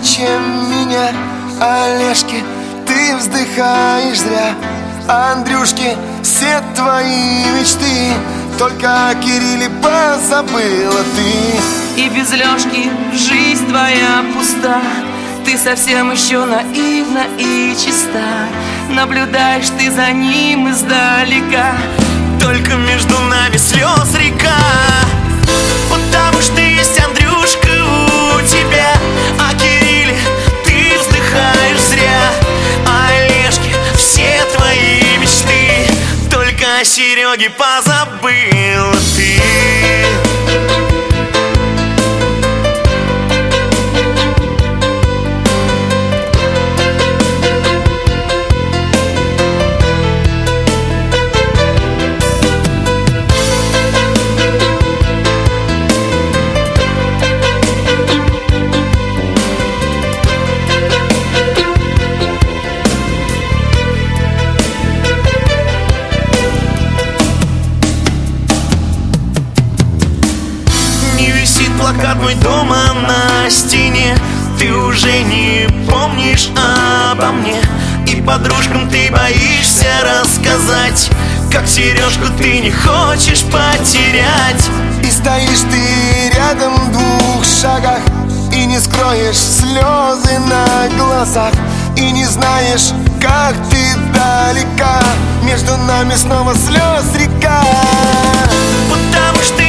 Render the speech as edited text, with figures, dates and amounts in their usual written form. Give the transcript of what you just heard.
чем меня. Олежки, ты вздыхаешь зря. Андрюшки, все твои мечты только о Кирилле позабыла ты. И без Лёшки жизнь твоя пуста. Ты совсем еще наивна и чиста. Наблюдаешь ты за ним издалека. Только между нами слез река. Потому что есть Андрюшка у тебя. О Кирилле ты вздыхаешь зря. А Олежке все твои мечты только о Сереге позабыла ты. Плакат мой дома на стене. Ты уже не помнишь обо мне. И подружкам ты боишься рассказать, как Сережку ты не хочешь потерять. И стоишь ты рядом в 2 шагах, и не скроешь слезы на глазах. И не знаешь, как ты далека. Между нами снова слез река. Потому что